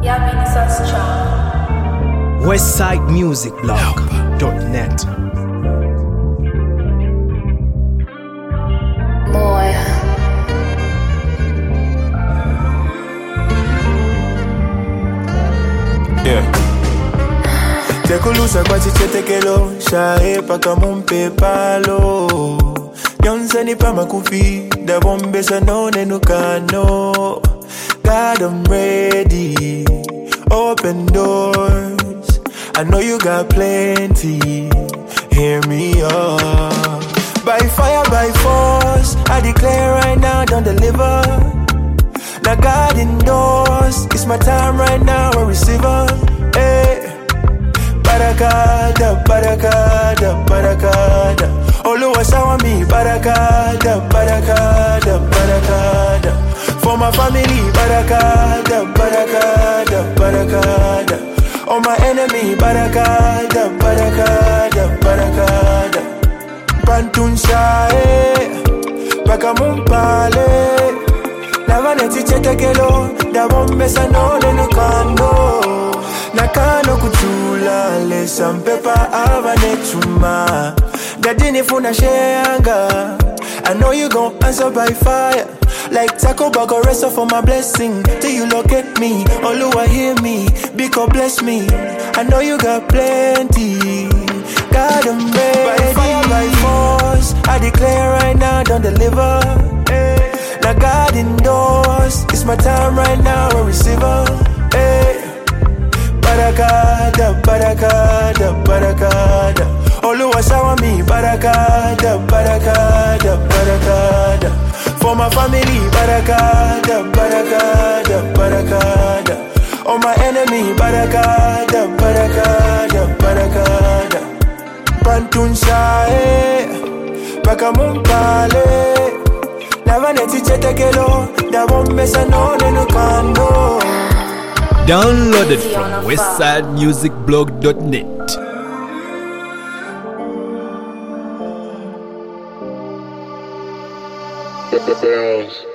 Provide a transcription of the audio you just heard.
Westsidemusicblog.net. Yeah. Tekulusa kwa chichetekelo shae paka mumpe palo Nyonse pa makufi da bombe sanone nukano God, I'm ready. Open doors. I know you got plenty. Hear me up. By fire, by force. I declare right now, don't deliver. Now God indoors. It's my time right now, I receive her. Hey. Barakada, barakada, barakada. Oluwa sawa mi. Barakada, barakada, barakada. For my family, barakada, barakada, barakada. On my enemy, barakada, barakada, barakada. Pantun shae, bakamumpale. Navaneti chetekelo, da bombe sanole nukando. Nakano kutula, le sampepa avanetuma. Dadini funa sheanga. I know you gon' answer by fire. Like Taco Bag or rest for my blessing. Till you locate me, Oluwa hear me, because bless me. I know you got plenty. God, I'm ready. By fire, by force, I declare right now, don't deliver. Now God indoors, it's my time right now, I receive her. Barakada, barakada, barakada. Oluwa sawa mi, barakada, barakada, barakada. For my family, barakada, barakada, barakada. On my enemy, barakada, barakada, barakada. Pantun shae, bakamumpale. Navaneti chetekelo, da bombe sanone nukando. Downloaded from westsidemusicblog.net. The bells.